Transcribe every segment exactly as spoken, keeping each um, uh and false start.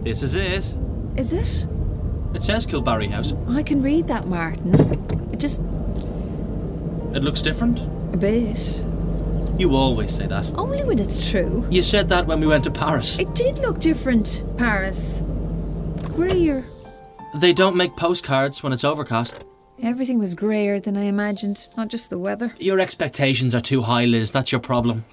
This is it. Is it? It says Kilbarry House. I can read that, Martin. It just... It looks different. a bit. You always say that. Only when it's true. You said that when we went to Paris. It did look different, Paris. Greyer. They don't make postcards when it's overcast. Everything was greyer than I imagined, not just the weather. Your expectations are too high, Liz. That's your problem.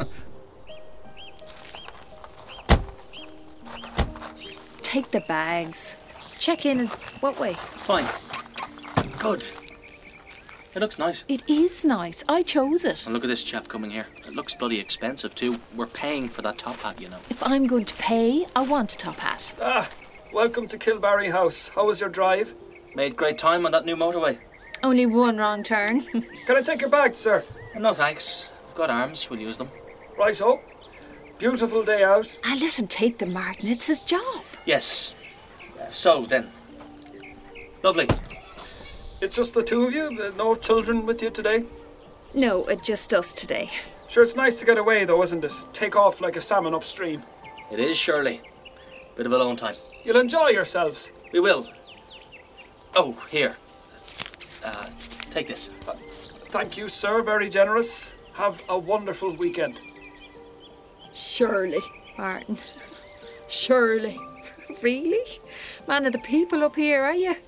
Take the bags. Check in is what way? Fine. Good. It looks nice. It is nice. I chose it. And look at this chap coming here. It looks bloody expensive too. We're paying for that top hat, you know. If I'm going to pay, I want a top hat. Ah, welcome to Kilbarry House. How was your drive? Made great time on that new motorway. Only one wrong turn. Can I take your bags, sir? No thanks. I've got arms. We'll use them. Righto. Beautiful day out. I let him take them, Martin. It's his job. Yes. So then. Lovely. It's just the two of you? Uh, No children with you today? No, it's just us today. Sure, it's nice to get away though, isn't it? Take off like a salmon upstream. It is, surely. Bit of alone time. You'll enjoy yourselves. We will. Oh, here. Uh, take this. Uh, thank you, sir. Very generous. Have a wonderful weekend. Surely, Martin. Surely. Really? Man of the people up here, are you?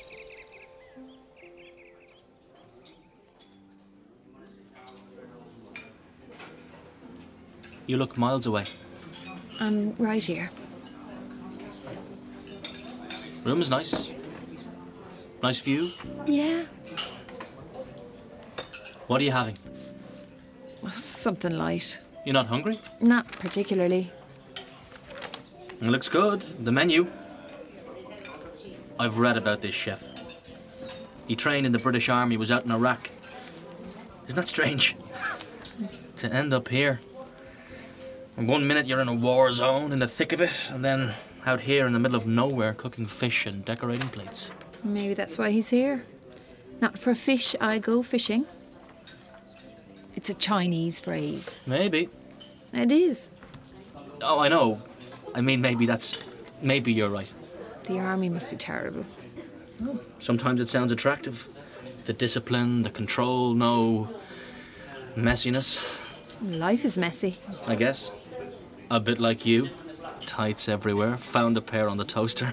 You look miles away. I'm right here. Room's nice. Nice view. Yeah. What are you having? Something light. You're not hungry? Not particularly. It looks good. The menu. I've read about this chef. He trained in the British Army, was out in Iraq. Isn't that strange? To end up here. And one minute you're in a war zone, in the thick of it, and then out here in the middle of nowhere cooking fish and decorating plates. Maybe that's why he's here. Not for fish, I go fishing. It's a Chinese phrase. Maybe. It is. Oh, I know. I mean, maybe that's... Maybe you're right. The army must be terrible. Sometimes it sounds attractive. The discipline, the control, no messiness, Life is messy. I guess. A bit like you. Tights everywhere. Found a pair on the toaster.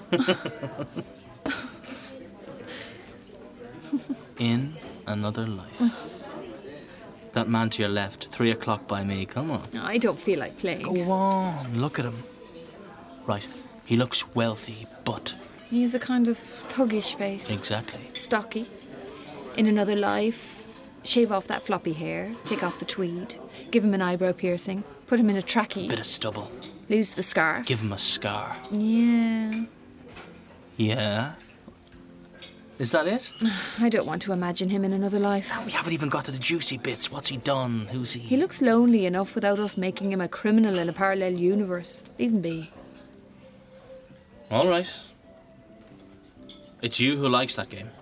In another life. That man to your left, three o'clock by me, come on. I don't feel like playing. Go on, look at him. Right, he looks wealthy, but... He has a kind of thuggish face. Exactly. Stocky. In another life, shave off that floppy hair, take off the tweed, give him an eyebrow piercing, put him in a trackie. Bit of stubble. Lose the scarf. Give him a scar. Yeah. Yeah? Is that it? I don't want to imagine him in another life. We haven't even got to the juicy bits. What's he done? Who's he? He looks lonely enough without us making him a criminal in a parallel universe. Leave him be. All right. It's you who likes that game.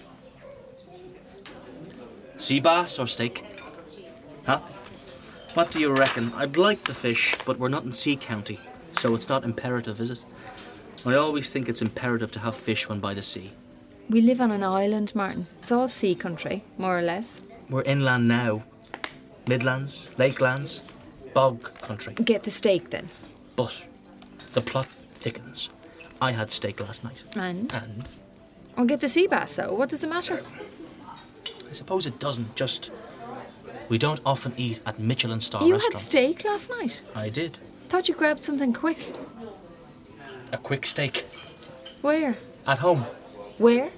Sea bass or steak? Huh? What do you reckon? I'd like the fish, but we're not in Sea County, so it's not imperative, is it? I always think it's imperative to have fish when by the sea. We live on an island, Martin. It's all sea country, more or less. We're inland now. Midlands, lakelands, bog country. Get the steak then. But the plot thickens. I had steak last night. And? And? I'll get the sea bass, so what does it matter? I suppose it doesn't, just... We don't often eat at Michelin star You restaurants. had steak last night? I did. Thought you grabbed something quick. A quick steak. Where? At home. Where?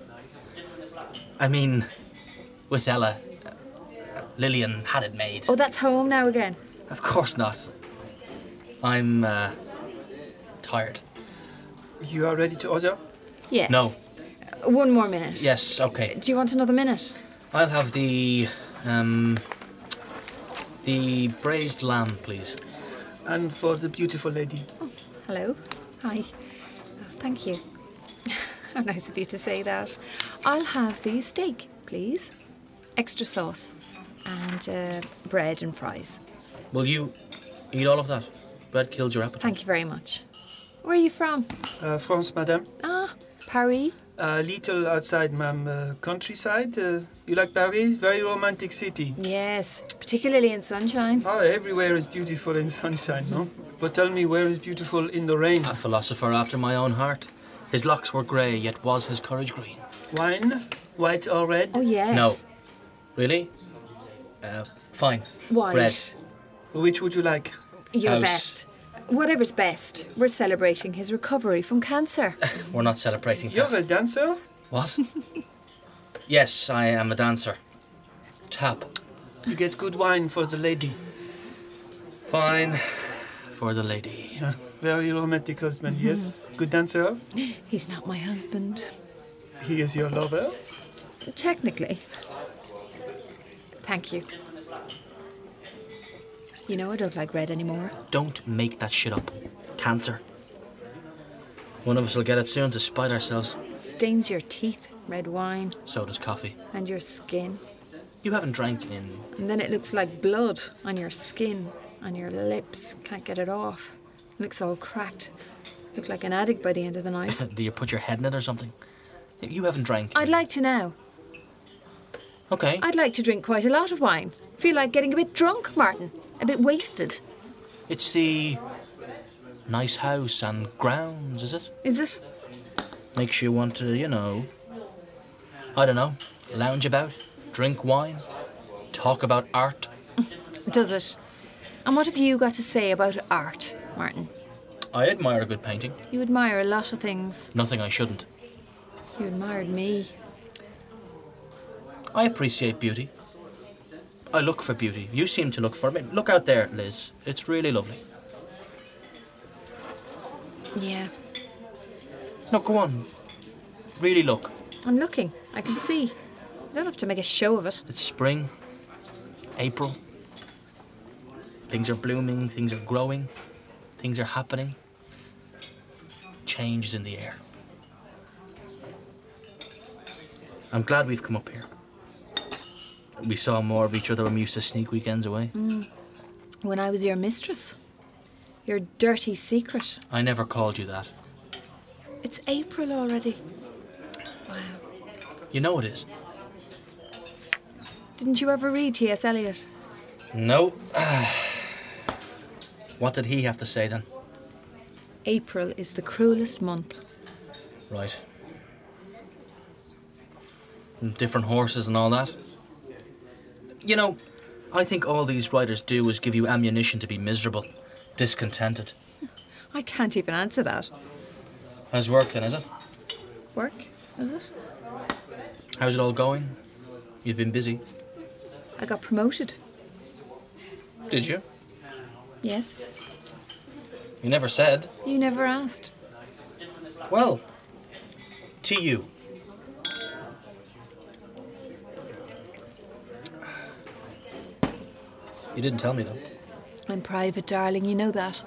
I mean, with Ella. Uh, Lillian had it made. Oh, that's home now again. Of course not. I'm, uh, tired. You are ready to order? Yes. No. Uh, one more minute. Yes, okay. Do you want another minute? I'll have the, um, the braised lamb, please. And for the beautiful lady. Oh, hello. Hi. Oh, thank you. How nice of you to say that. I'll have the steak, please. Extra sauce. And uh, bread and fries. Will you eat all of that? Bread kills your appetite. Thank you very much. Where are you from? Uh, France, madame. Ah, Paris. A little outside, ma'am. Uh, countryside. Uh, you like Paris? Very romantic city. Yes, particularly in sunshine. Oh, everywhere is beautiful in sunshine, no? But tell me, where is beautiful in the rain? A philosopher after my own heart. His locks were grey, yet was his courage green. Wine? White or red? Oh, yes. No. Really? Uh, fine. White. Red. Which would you like? Your House. best. Whatever's best. We're celebrating his recovery from cancer. We're not celebrating You're that. a dancer? What? Yes, I am a dancer. Tap. You get good wine for the lady. Fine. For the lady. Yeah, very romantic husband, yes. Good dancer. He's not my husband. He is your lover. Technically. Thank you. You know I don't like red anymore. Don't make that shit up. Cancer. One of us will get it soon to spite ourselves. Stains your teeth, red wine, So does coffee. and your skin. You haven't drank in... And then it looks like blood on your skin, on your lips. Can't get it off. Looks all cracked. Look like an addict by the end of the night. Do you put your head in it or something? You haven't drank. I'd like to now. Okay. I'd like to drink quite a lot of wine. Feel like getting a bit drunk, Martin. A bit wasted. It's the nice house and grounds, is it? Is it? Makes you want to, you know, I don't know, lounge about, drink wine, talk about art. Does it? And what have you got to say about art, Martin? I admire a good painting. You admire a lot of things. Nothing I shouldn't. You admired me. I appreciate beauty. I look for beauty. You seem to look for it. Look out there, Liz. It's really lovely. Yeah, No, go on. Really look. I'm looking. I can see. You don't have to make a show of it. It's spring, April. Things are blooming, things are growing, things are happening. Change is in the air. I'm glad we've come up here. We saw more of each other when we used to sneak weekends away. When I was your mistress. Your dirty secret. I never called you that. It's April already. Wow. You know it is. Didn't you ever read T S Eliot? No. What did he have to say then? April is the cruelest month. Right. And different horses and all that. You know, I think all these writers do is give you ammunition to be miserable, discontented. I can't even answer that. How's work then, is it? Work, is it? How's it all going? You've been busy. I got promoted. Did you? Yes. You never said. You never asked. Well, to you. You didn't tell me though. I'm private, darling, you know that.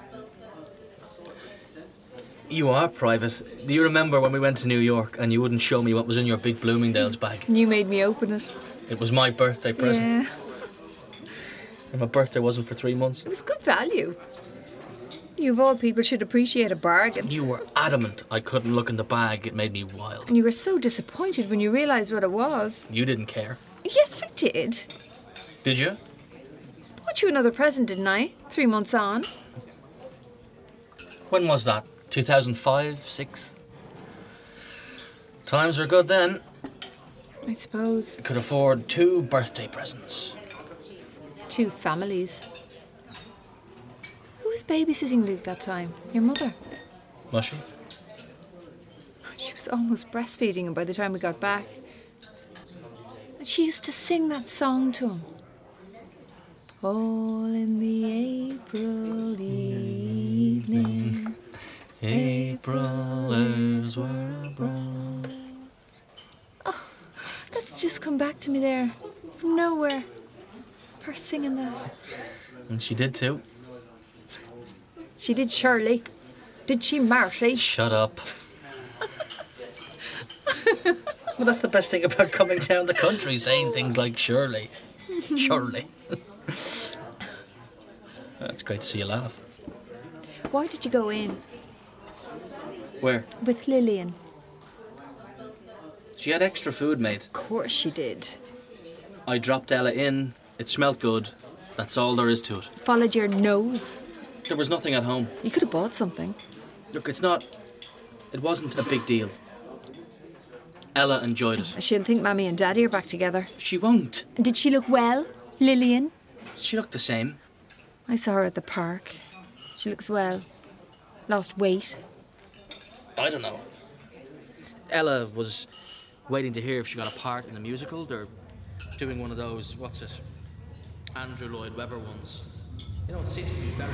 You are private. Do you remember when we went to New York and you wouldn't show me what was in your big Bloomingdale's bag? And you made me open it. It was my birthday present. Yeah. And my birthday wasn't for three months. It was good value. You of all people should appreciate a bargain. You were adamant I couldn't look in the bag. It made me wild. And you were so disappointed when you realised what it was. You didn't care. Yes, I did. Did you? Bought you another present, didn't I? Three months on. When was that? two thousand five, six? Times were good then. I suppose. Could afford two birthday presents. Two families. Who was babysitting Luke that time? Your mother? Was she? She was almost breastfeeding him by the time we got back. And she used to sing that song to him. All in the April evening. Aprilers were abroad. Oh, that's just come back to me there. From nowhere. Her singing that. And she did too. She did Shirley. Did she Marty? Shut up. Well, that's the best thing about coming down the country, saying things like Shirley. Shirley. That's great to see you laugh. Why did you go in? Where? With Lillian. She had extra food made. Of course she did. I dropped Ella in. It smelt good. That's all there is to it. Followed your nose. There was nothing at home. You could have bought something. Look, it's not... It wasn't a big deal. Ella enjoyed it. She'll think Mammy and Daddy are back together. She won't. And did she look well, Lillian? She looked the same. I saw her at the park. She looks well. Lost weight. I don't know. Ella was waiting to hear if she got a part in a musical. They're doing one of those, what's it? Andrew Lloyd Webber ones. You know, it seems to be very...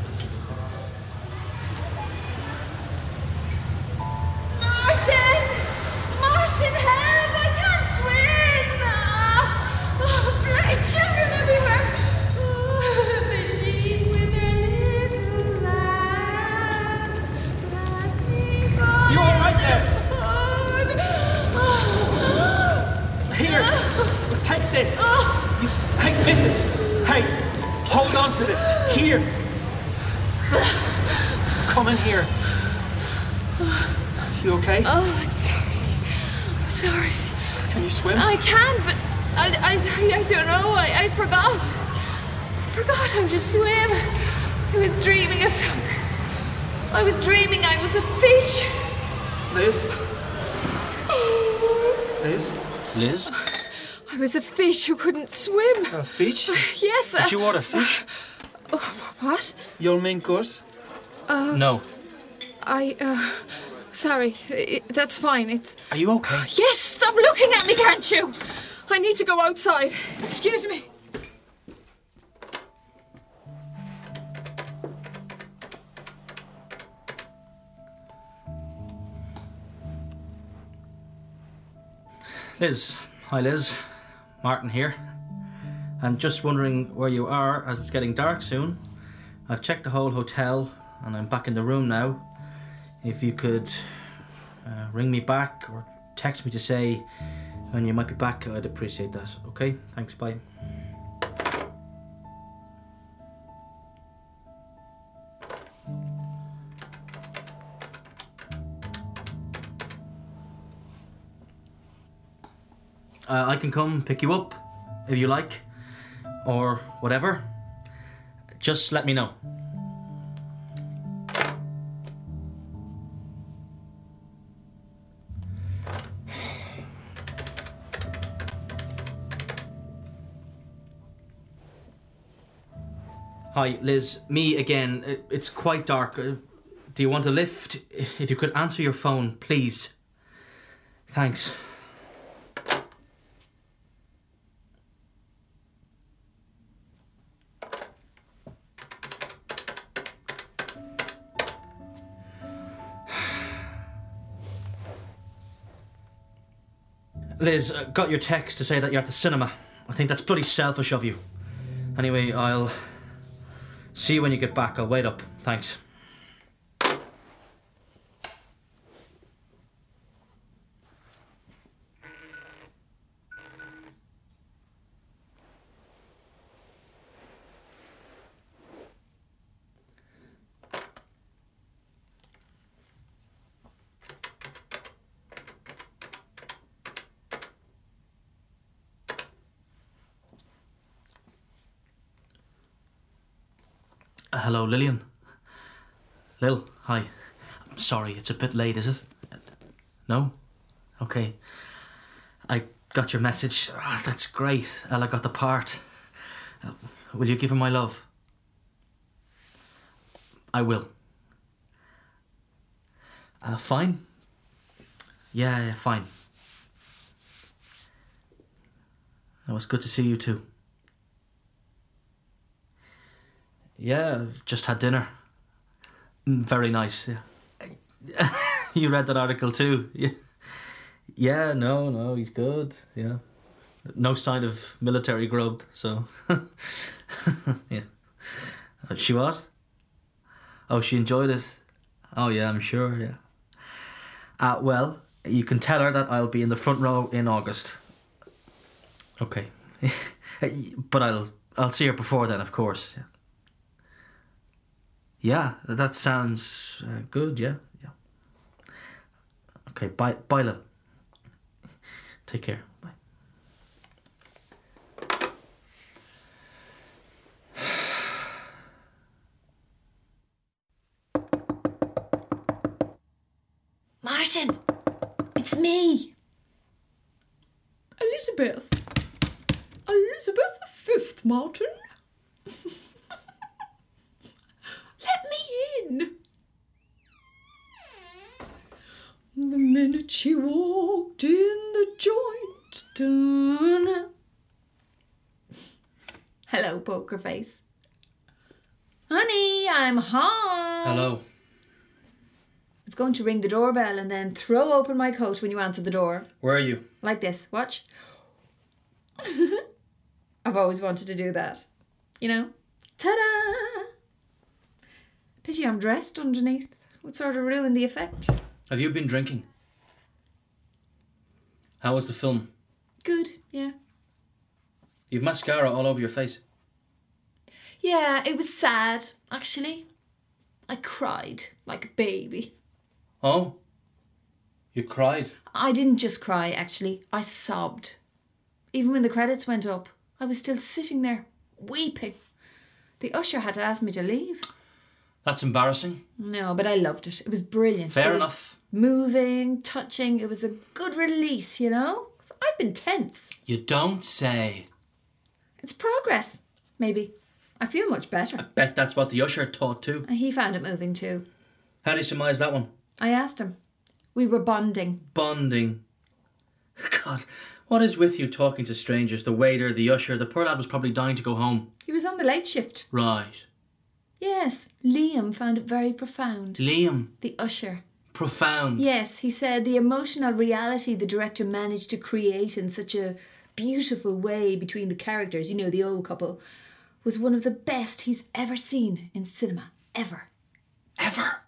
Martin! Martin, help! I can't swim! Oh, oh, bloody children everywhere! Oh, the sheep with their little lambs. Blast me by You all right there? Oh, Here, take this. oh. You, hey, missus. Hey, hold on to this. Here. Come in here. You okay? Oh, I'm sorry. I'm sorry. Can you swim? I can, but I, I, I don't know. I, I forgot. I forgot how to swim. I was dreaming of something. I was dreaming I was a fish. Liz? Liz? Liz? I was a fish who couldn't swim. A fish? Yes. Uh, Did you order fish? what? Your main course? No. I, uh, sorry. I, that's fine. It's... Are you okay? Yes, stop looking at me, can't you? I need to go outside. Excuse me. Liz. Hi, Liz. Martin here. I'm just wondering where you are as it's getting dark soon. I've checked the whole hotel and I'm back in the room now. If you could uh, ring me back or text me to say when you might be back, I'd appreciate that. Okay? Thanks, bye. Uh, I can come pick you up if you like, or whatever. Just let me know. Hi, Liz. Me again. Uh, It's quite dark. Uh, Do you want a lift? If you could answer your phone, please. Thanks. Liz, uh, got your text to say that you're at the cinema. I think that's bloody selfish of you. Anyway, I'll see you when you get back. I'll wait up. Thanks. Uh, hello, Lillian. Lil, hi. I'm sorry, it's a bit late, is it? No? Okay. I got your message. Ah, that's great. Ella got the part. Uh, will you give her my love? I will. Uh, fine? Yeah, yeah, fine. It was good to see you too. Yeah, just had dinner. Mm, Very nice, yeah. You read that article too? Yeah. Yeah, no, no, he's good, yeah. No sign of military grub, so... yeah. Uh, she what? Oh, she enjoyed it? Oh, yeah, I'm sure, yeah. Uh, well, you can tell her that I'll be in the front row in August. Okay. But I'll I'll see her before then, of course, yeah. Yeah, that sounds uh, good, yeah, yeah. Okay, bye, bye, love. Take care. Bye. Martin, it's me. Elizabeth. Elizabeth the Fifth, Martin. Let me in. The minute she walked in the joint. Dun. Hello, poker face. Honey, I'm home. Hello. It's going to ring the doorbell and then throw open my coat when you answer the door. Where are you? Like this. Watch. I've always wanted to do that. You know? Ta-da! Pity I'm dressed underneath. Would sort of ruin the effect. Have you been drinking? How was the film? Good, yeah. You've mascara all over your face. Yeah, it was sad, actually. I cried like a baby. Oh? You cried? I didn't just cry, actually. I sobbed. Even when the credits went up, I was still sitting there, weeping. The usher had to ask me to leave. That's embarrassing. No, but I loved it. It was brilliant. Fair It was enough. moving, touching. It was a good release, you know? 'Cause I've been tense. You don't say. It's progress, maybe. I feel much better. Bet that's what the usher taught too. And he found it moving too. How do you surmise that one? I asked him. We were bonding. Bonding. God, what is with you talking to strangers? The waiter, the usher, the poor lad was probably dying to go home. He was on the late shift. Right. Yes, Liam found it very profound. Liam. The usher. Profound. Yes, he said the emotional reality the director managed to create in such a beautiful way between the characters, you know, the old couple, was one of the best he's ever seen in cinema. Ever. Ever.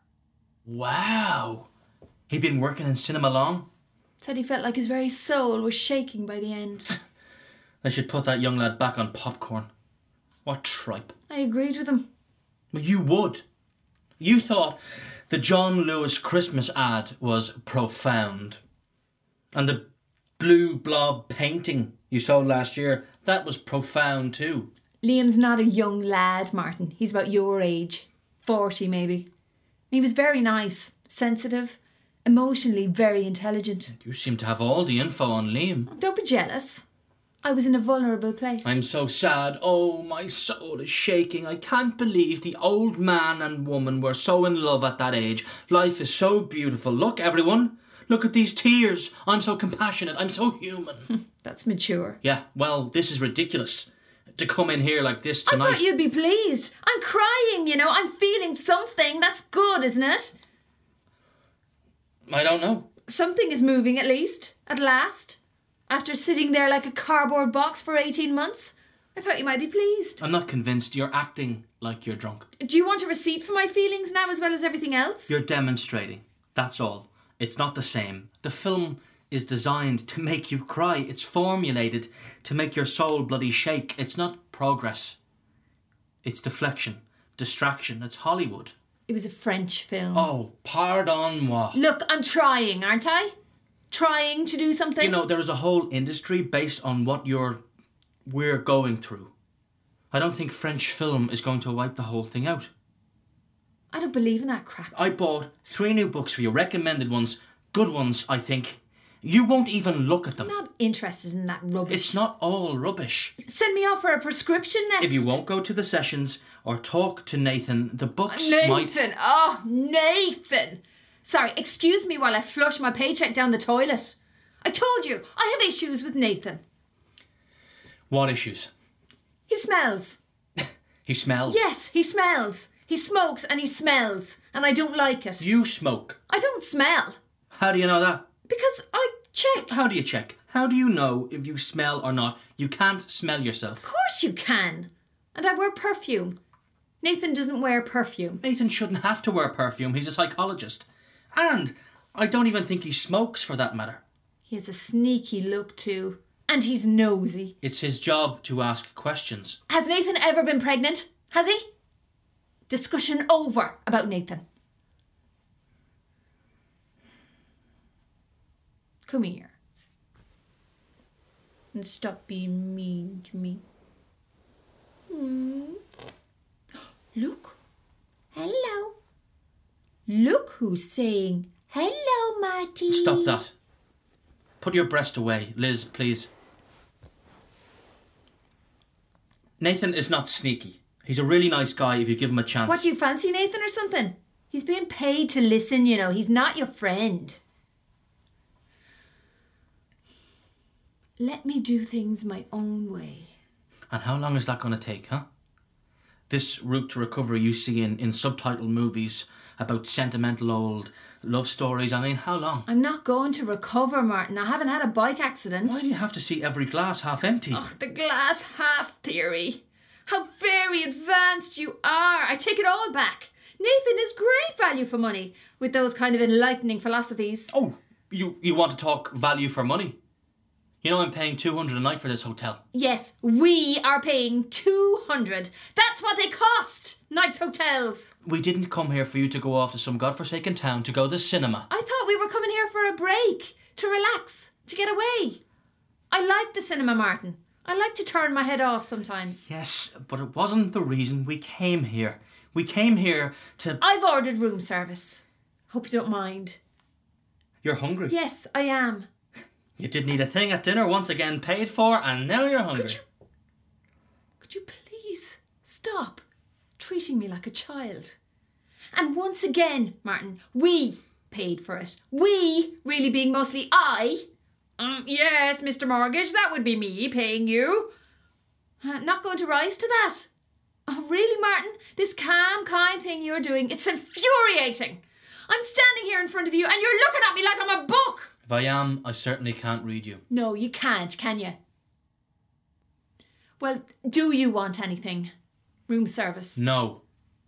Wow. He'd been working in cinema long? Said he felt like his very soul was shaking by the end. They should put that young lad back on popcorn. What tripe. I agreed with him. Well, you would. You thought the John Lewis Christmas ad was profound. And the blue blob painting you saw last year, that was profound too. Liam's not a young lad, Martin. He's about your age. Forty, maybe. He was very nice, sensitive, emotionally very intelligent. You seem to have all the info on Liam. Don't be jealous. I was in a vulnerable place. I'm so sad. Oh, my soul is shaking. I can't believe the old man and woman were so in love at that age. Life is so beautiful. Look, everyone. Look at these tears. I'm so compassionate. I'm so human. That's mature. Yeah, well, this is ridiculous. To come in here like this tonight. I thought you'd be pleased. I'm crying, you know. I'm feeling something. That's good, isn't it? I don't know. Something is moving, at least. At last. After sitting there like a cardboard box for eighteen months. I thought you might be pleased. I'm not convinced. You're acting like you're drunk. Do you want a receipt for my feelings now as well as everything else? You're demonstrating. That's all. It's not the same. The film is designed to make you cry. It's formulated to make your soul bloody shake. It's not progress. It's deflection, distraction. It's Hollywood. It was a French film. Oh, pardon moi. Look, I'm trying, aren't I? Trying to do something. You know, there is a whole industry based on what you're, we're going through. I don't think French film is going to wipe the whole thing out. I don't believe in that crap. I bought three new books for you, recommended ones, good ones, I think. You won't even look at them. I'm not interested in that rubbish. It's not all rubbish. Send me off for a prescription next. If you won't go to the sessions or talk to Nathan, the books Nathan, might... Nathan! Oh, Nathan! Sorry, excuse me while I flush my paycheck down the toilet. I told you, I have issues with Nathan. What issues? He smells. He smells? Yes, he smells. He smokes and he smells, and I don't like it. You smoke? I don't smell. How do you know that? Because I check. How do you check? How do you know if you smell or not? You can't smell yourself. Of course you can. And I wear perfume. Nathan doesn't wear perfume. Nathan shouldn't have to wear perfume. He's a psychologist. And I don't even think he smokes, for that matter. He has a sneaky look too. And he's nosy. It's his job to ask questions. Has Nathan ever been pregnant? Has he? Discussion over about Nathan. Come here. And stop being mean to me. Hmm. Look. Hello. Look who's saying hello, Marty. Stop that. Put your breast away, Liz, please. Nathan is not sneaky. He's a really nice guy if you give him a chance. What, do you fancy Nathan or something? He's being paid to listen, you know. He's not your friend. Let me do things my own way. And how long is that going to take, huh? This route to recovery you see in, in subtitled movies about sentimental old love stories. I mean, how long? I'm not going to recover, Martin. I haven't had a bike accident. Why do you have to see every glass half empty? Oh, the glass half theory. How very advanced you are. I take it all back. Nathan is great value for money with those kind of enlightening philosophies. Oh, you, you want to talk value for money? You know I'm paying two hundred a night for this hotel. Yes, we are paying two hundred. That's what they cost. Nights hotels. We didn't come here for you to go off to some godforsaken town to go to the cinema. I thought we were coming here for a break, to relax, to get away. I like the cinema, Martin. I like to turn my head off sometimes. Yes, but it wasn't the reason we came here. We came here to... I've ordered room service. Hope you don't mind. You're hungry? Yes, I am. You didn't eat a thing at dinner, once again paid for, and now you're hungry. Could you... Could you please stop treating me like a child? And once again, Martin, we paid for it. We, really being mostly I. Um, yes, Mister Mortgage, that would be me paying you. Uh, not going to rise to that. Oh, really, Martin? This calm, kind thing you're doing, it's infuriating. I'm standing here in front of you and you're looking at me like I'm a book. If I am, I certainly can't read you. No, you can't, can you? Well, do you want anything? Room service? No.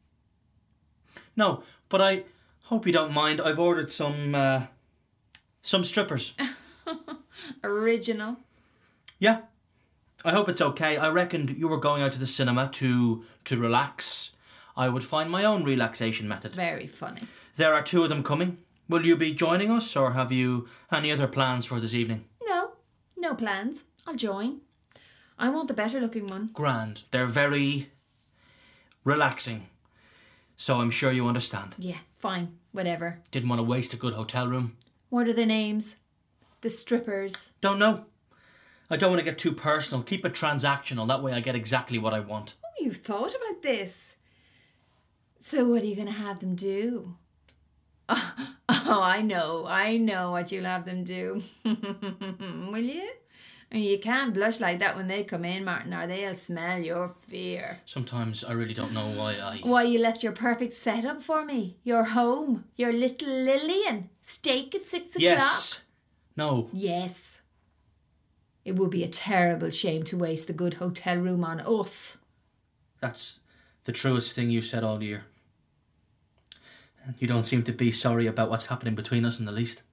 No, but I hope you don't mind. I've ordered some, uh, some strippers. Original. Yeah. I hope it's okay. I reckoned you were going out to the cinema to, to relax. I would find my own relaxation method. Very funny. There are two of them coming. Will you be joining us, or have you any other plans for this evening? No, no plans. I'll join. I want the better looking one. Grand. They're very relaxing. So I'm sure you understand. Yeah, fine. Whatever. Didn't want to waste a good hotel room. What are their names? The strippers. Don't know. I don't want to get too personal. Keep it transactional. That way I get exactly what I want. Oh, you've thought about this. So what are you going to have them do? Oh, oh, I know. I know what you'll have them do. Will you? You can't blush like that when they come in, Martin, or they'll smell your fear. Sometimes I really don't know why I... Why you left your perfect setup for me. Your home. Your little Lillian. Steak at six o'clock. Yes. No. Yes. It would be a terrible shame to waste the good hotel room on us. That's the truest thing you've said all year. And you don't seem to be sorry about what's happening between us in the least.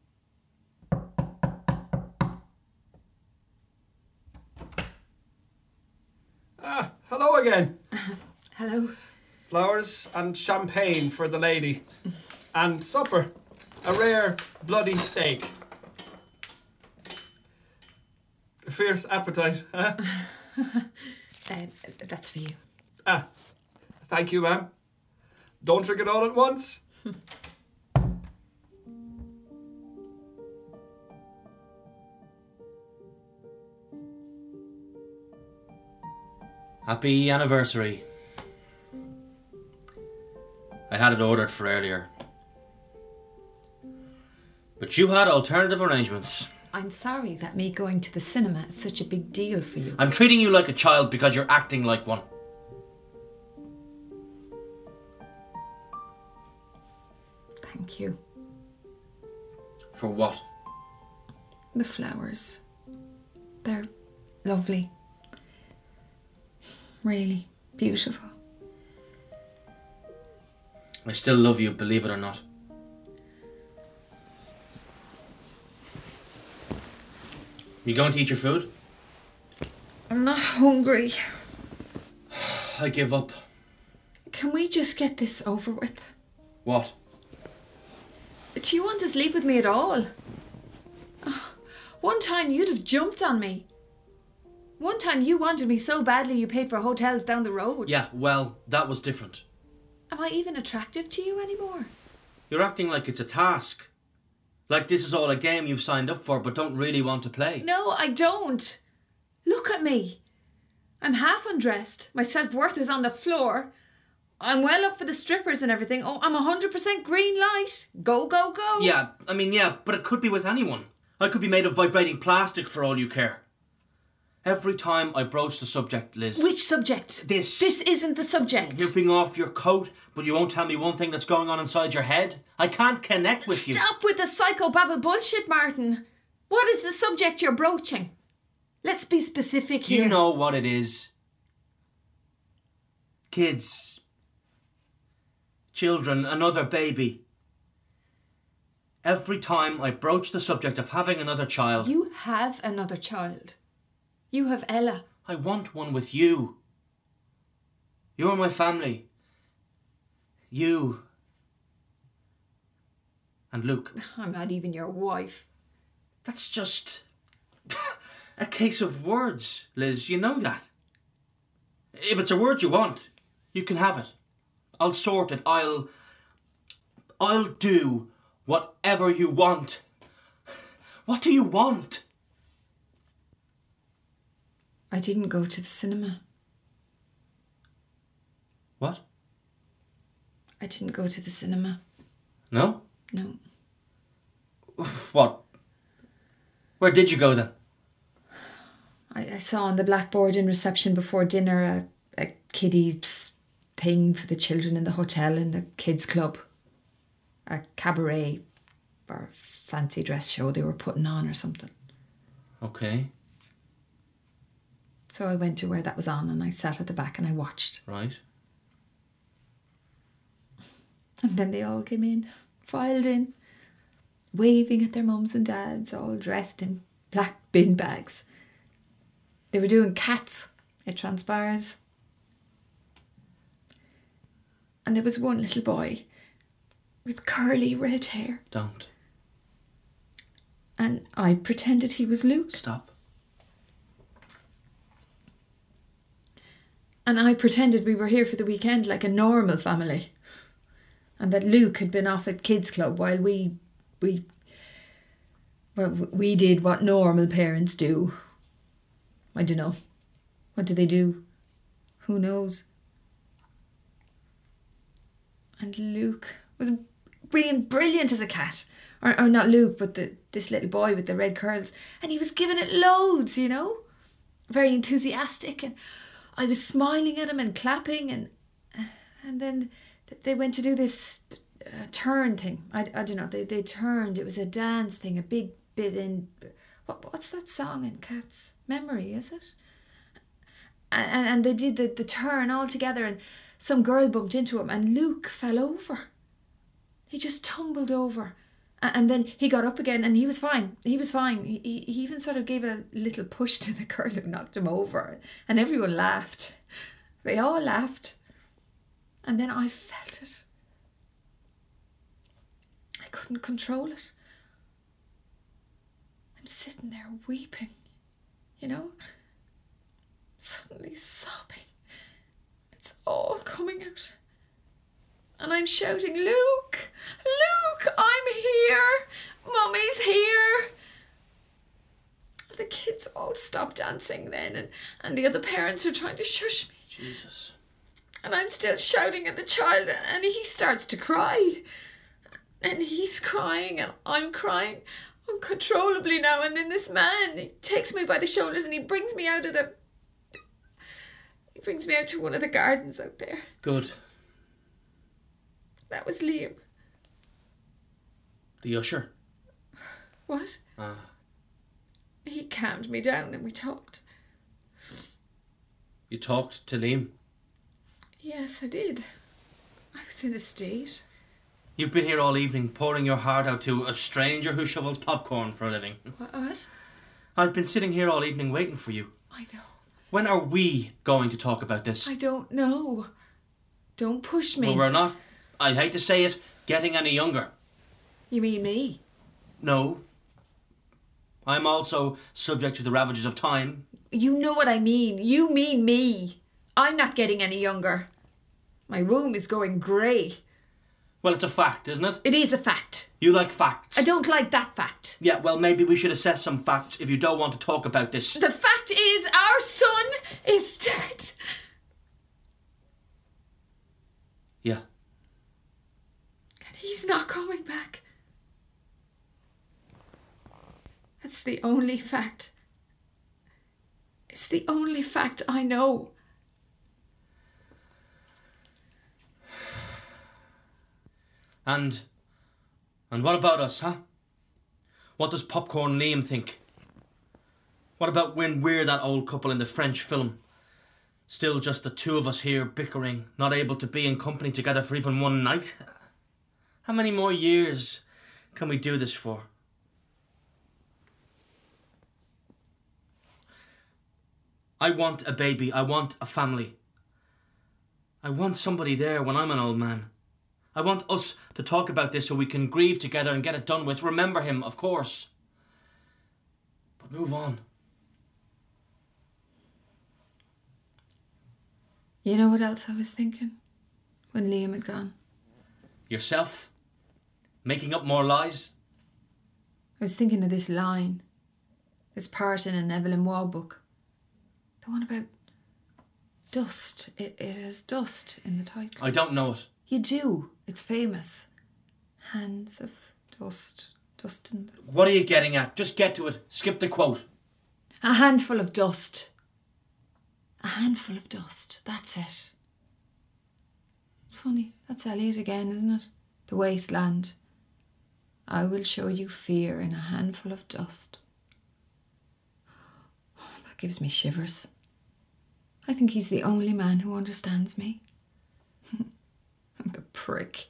Ah, hello again. Hello. Flowers and champagne for the lady. And supper. A rare bloody steak. A fierce appetite, huh? Uh, that's for you. Ah, thank you, ma'am. Don't drink it all at once. Happy anniversary. I had it ordered for earlier. But you had alternative arrangements. I'm sorry that me going to the cinema is such a big deal for you. I'm treating you like a child because you're acting like one. Thank you. For what? The flowers. They're lovely. Really beautiful. I still love you, believe it or not. You going to eat your food? I'm not hungry. I give up. Can we just get this over with? What? Do you want to sleep with me at all? Oh, One time you'd have jumped on me. One time you wanted me so badly you paid for hotels down the road. Yeah, well, that was different. Am I even attractive to you anymore? You're acting like it's a task. Like this is all a game you've signed up for but don't really want to play. No, I don't. Look at me. I'm half undressed. My self-worth is on the floor. I'm well up for the strippers and everything. Oh, I'm one hundred percent green light. Go, go, go. Yeah, I mean, yeah, but it could be with anyone. I could be made of vibrating plastic for all you care. Every time I broach the subject, Liz... Which subject? This. This isn't the subject. You're being off your coat, but you won't tell me one thing that's going on inside your head. I can't connect with you. Stop with the psychobabble bullshit, Martin. What is the subject you're broaching? Let's be specific here. You know what it is. Kids. Children, another baby. Every time I broach the subject of having another child... You have another child. You have Ella. I want one with you. You're my family. You. And Luke. I'm not even your wife. That's just a case of words, Liz. You know that. If it's a word you want, you can have it. I'll sort it. I'll... I'll do whatever you want. What do you want? I didn't go to the cinema. What? I didn't go to the cinema. No? No. What? Where did you go then? I, I saw on the blackboard in reception before dinner a, a kiddies thing for the children in the hotel in the kids club. A cabaret or fancy dress show they were putting on or something. Okay. So I went to where that was on and I sat at the back and I watched. Right. And then they all came in, filed in, waving at their mums and dads, all dressed in black bin bags. They were doing Cats, it transpires. And there was one little boy with curly red hair. Don't. And I pretended he was Luke. Stop. And I pretended we were here for the weekend like a normal family. And that Luke had been off at kids club while we, we, well, we did what normal parents do. I don't know. What do they do? Who knows? And Luke was being brilliant as a cat. Or, or not Luke, but the this little boy with the red curls. And he was giving it loads, you know? Very enthusiastic. And I was smiling at him and clapping. And and then they went to do this uh, turn thing. I, I don't know. They, they turned. It was a dance thing, a big bit in... What, what's that song in Cats? Memory, is it? And, and they did the, the turn all together and some girl bumped into him and Luke fell over. He just tumbled over. And, and then he got up again and he was fine. He was fine. He, he, he even sort of gave a little push to the girl who knocked him over. And everyone laughed. They all laughed. And then I felt it. I couldn't control it. I'm sitting there weeping, you know, suddenly sobbing. It's all coming out. And I'm shouting, Luke, Luke, I'm here. Mummy's here. The kids all stop dancing then and, and the other parents are trying to shush me. Jesus. And I'm still shouting at the child and he starts to cry. And he's crying and I'm crying uncontrollably now. And then this man, he takes me by the shoulders and he brings me out of the... He brings me out to one of the gardens out there. Good. That was Liam. The usher? What? Ah. He calmed me down and we talked. You talked to Liam? Yes, I did. I was in a state. You've been here all evening pouring your heart out to a stranger who shovels popcorn for a living. What? I've been sitting here all evening waiting for you. I know. When are we going to talk about this? I don't know. Don't push me. Well, we're not, I hate to say it, getting any younger. You mean me? No. I'm also subject to the ravages of time. You know what I mean. You mean me. I'm not getting any younger. My room is going grey. Well, it's a fact, isn't it? It is a fact. You like facts. I don't like that fact. Yeah, well, maybe we should assess some facts if you don't want to talk about this. The fact is, our son is dead. Yeah. And he's not coming back. That's the only fact. It's the only fact I know. And... And what about us, huh? What does Popcorn Liam think? What about when we're that old couple in the French film? Still just the two of us here bickering, not able to be in company together for even one night? How many more years can we do this for? I want a baby. I want a family. I want somebody there when I'm an old man. I want us to talk about this so we can grieve together and get it done with. Remember him, of course. But move on. You know what else I was thinking when Liam had gone? Yourself? Making up more lies? I was thinking of this line. This part in an Evelyn Waugh book. The one about dust. It, it has dust in the title. I don't know it. You do. It's famous. Hands of dust. Dust in the... What are you getting at? Just get to it. Skip the quote. A handful of dust. A handful of dust. That's it. It's funny. That's Eliot again, isn't it? The wasteland. I will show you fear in a handful of dust. Oh, that gives me shivers. I think he's the only man who understands me. The prick.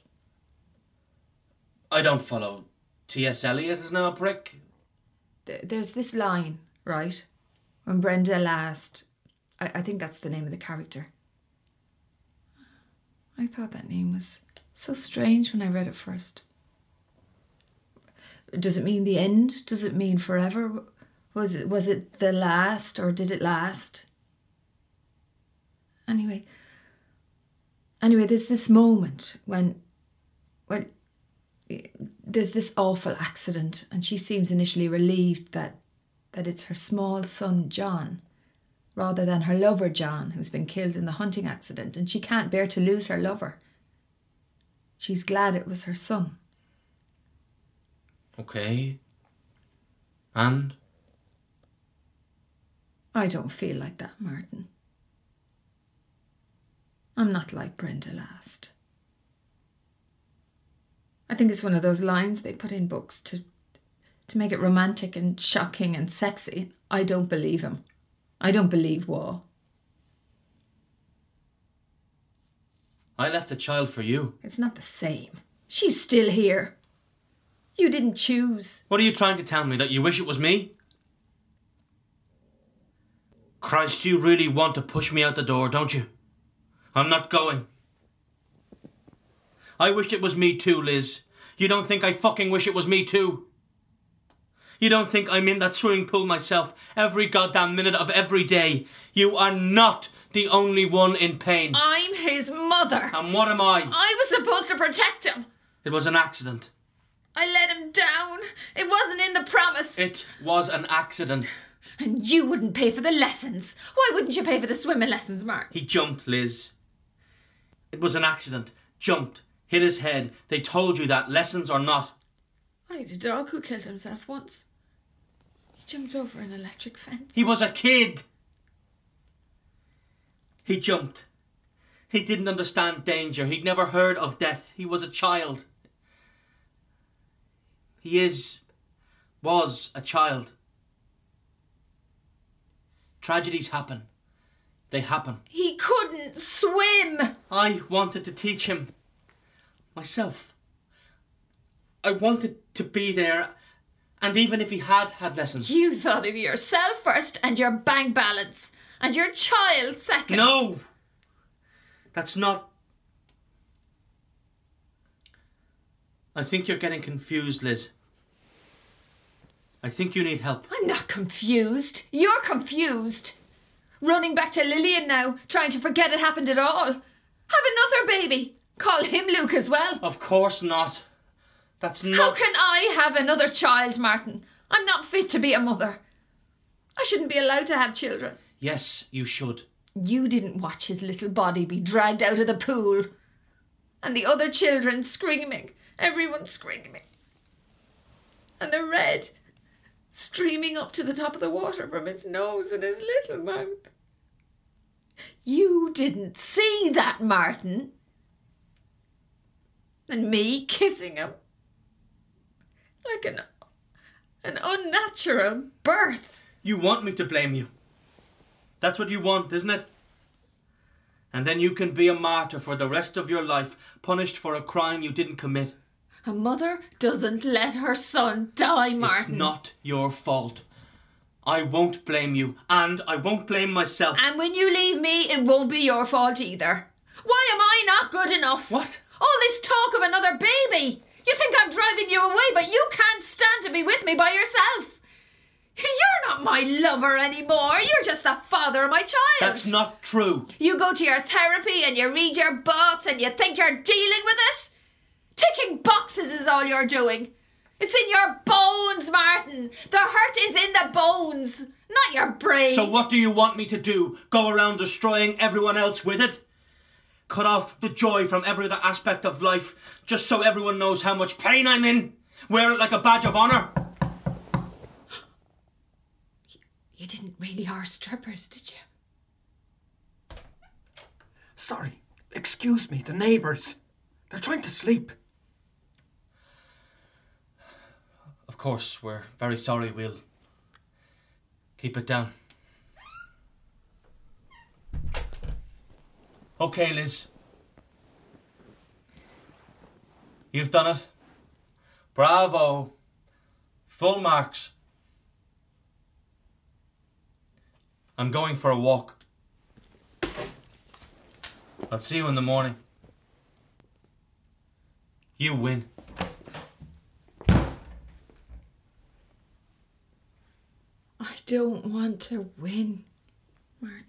I don't follow. T S Eliot is now a prick? Th- There's this line, right? When Brenda last... I, I think that's the name of the character. I thought that name was so strange when I read it first. Does it mean the end? Does it mean forever? Was it, was it the last, or did it last? Anyway... Anyway, there's this moment when, when there's this awful accident, and she seems initially relieved that that it's her small son, John, rather than her lover, John, who's been killed in the hunting accident, and she can't bear to lose her lover. She's glad it was her son. Okay. And? I don't feel like that, Martin. I'm not like Brenda last. I think it's one of those lines they put in books to to make it romantic and shocking and sexy. I don't believe him. I don't believe Waugh. I left a child for you. It's not the same. She's still here. You didn't choose. What are you trying to tell me? That you wish it was me? Christ, you really want to push me out the door, don't you? I'm not going. I wish it was me too, Liz. You don't think I fucking wish it was me too? You don't think I'm in that swimming pool myself every goddamn minute of every day? You are not the only one in pain. I'm his mother. And what am I? I was supposed to protect him. It was an accident. I let him down. It wasn't in the promise. It was an accident. And you wouldn't pay for the lessons. Why wouldn't you pay for the swimming lessons, Mark? He jumped, Liz. It was an accident. Jumped. Hit his head. They told you that, lessons or not. I had a dog who killed himself once. He jumped over an electric fence. He was a kid. He jumped. He didn't understand danger. He'd never heard of death. He was a child. He is, was a child. Tragedies happen. They happen. He couldn't swim. I wanted to teach him. Myself. I wanted to be there. And even if he had had lessons... You thought of yourself first and your bank balance. And your child second. No! That's not... I think you're getting confused, Liz. I think you need help. I'm not confused. You're confused. Running back to Lillian now, trying to forget it happened at all. Have another baby. Call him Luke as well. Of course not. That's not... How can I have another child, Martin? I'm not fit to be a mother. I shouldn't be allowed to have children. Yes, you should. You didn't watch his little body be dragged out of the pool. And the other children screaming. Everyone screaming. And the red streaming up to the top of the water from his nose and his little mouth. You didn't see that, Martin. And me kissing him. Like an, an unnatural birth. You want me to blame you. That's what you want, isn't it? And then you can be a martyr for the rest of your life, punished for a crime you didn't commit. A mother doesn't let her son die, Martin. It's not your fault. I won't blame you, and I won't blame myself. And when you leave me, it won't be your fault either. Why am I not good enough? What? All this talk of another baby. You think I'm driving you away, but you can't stand to be with me by yourself. You're not my lover anymore. You're just the father of my child. That's not true. You go to your therapy and you read your books and you think you're dealing with it? Ticking boxes is all you're doing. It's in your bones, Martin. The hurt is in the bones, not your brain. So what do you want me to do? Go around destroying everyone else with it? Cut off the joy from every other aspect of life just so everyone knows how much pain I'm in? Wear it like a badge of honour? You didn't really hire strippers, did you? Sorry. Excuse me, the neighbours. They're trying to sleep. Of course, we're very sorry. We'll keep it down. Okay, Liz. You've done it. Bravo. Full marks. I'm going for a walk. I'll see you in the morning. You win. I don't want to win, Martin.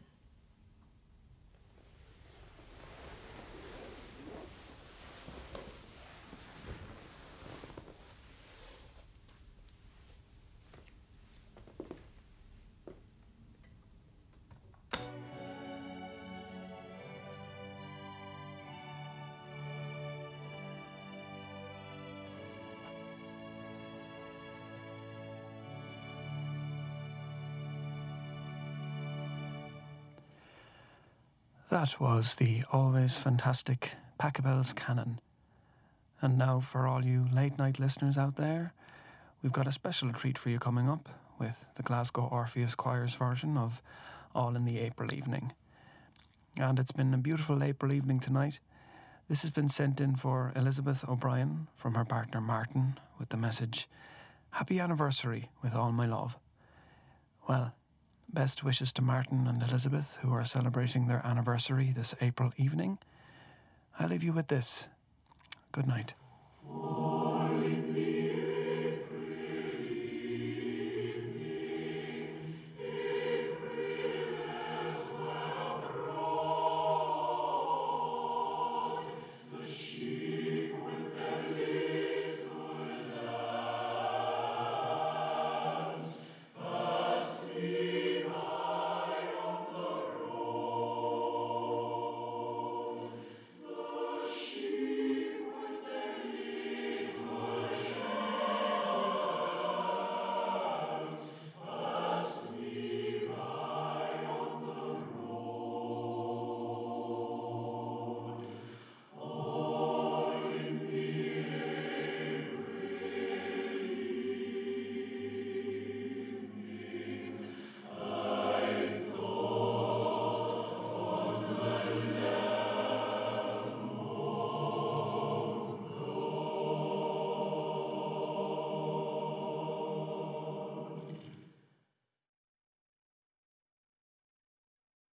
That was the always fantastic Pachelbel's Canon. And now for all you late night listeners out there, we've got a special treat for you coming up with the Glasgow Orpheus Choir's version of All in the April Evening. And it's been a beautiful April evening tonight. This has been sent in for Elizabeth O'Brien from her partner Martin with the message, "Happy anniversary with all my love." Well, best wishes to Martin and Elizabeth, who are celebrating their anniversary this April evening. I leave you with this. Good night.